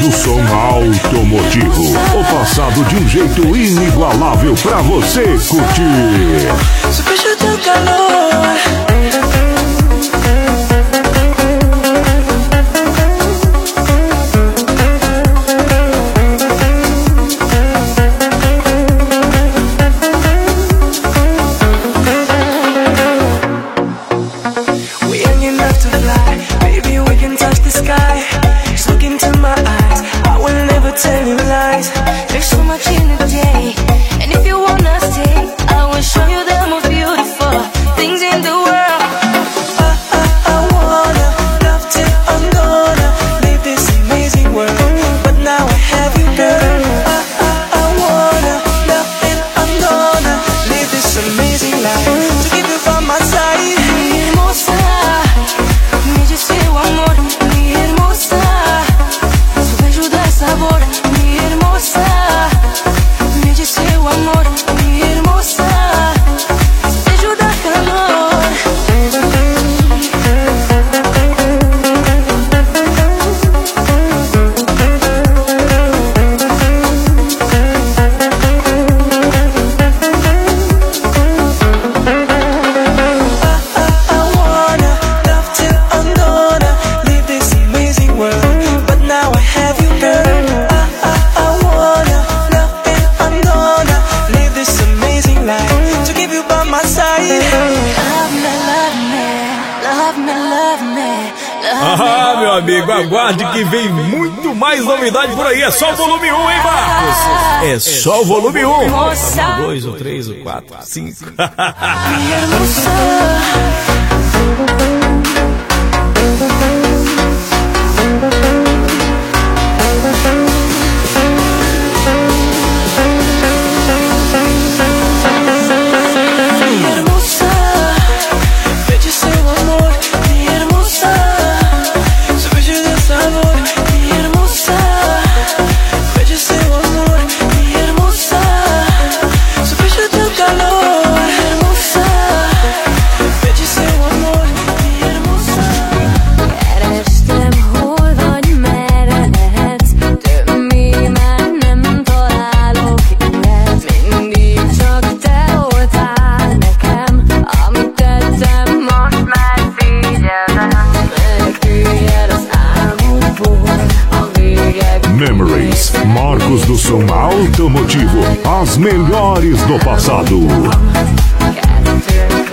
do som automotivo. O passado de um jeito inigualável pra você curtir. Sufricio del calor. Tell you lies. There's so much in the day, and if you wanna stay, I will show you the most beautiful things in the world. I wanna love till I'm gonna leave this amazing world, but now I have you, girl. I wanna love and I'm gonna live this amazing life to keep you by my side. Mi hermosa, me deseo amor, mi hermosa, su beijo dá sabor. Mi hermosa, me deseo amor, mi hermosa, su beijo dá calor. I wanna love till I'm gonna leave this amazing world, but now I have you, girl. I wanna love and I'm gonna live this amazing life to keep you by my side. Love me, love me, love me, love me, love me. Ah, meu amigo, aguarde que vem muito mais novidade por aí. É só o volume 1, hein, Marcos? É só o volume 1. O 2, o 3, o 4, o 5. Mi hermosa. Mi hermosa, bella seu amor, mi hermosa, su beijo dá sabor, mi hermosa, bella seu amor, mi hermosa, su beijo dá calor, mi hermosa, bella seu amor, mi hermosa. Kerestem, hol vagy, merre lehetsz, többé már nem találok ilyet. Mindig csak te voltál nekem, amit tettem, most már figyelem. Menekülj az álmodból, a végek. Memories, Marcos do som automotivo. As melhores do passado. Kettő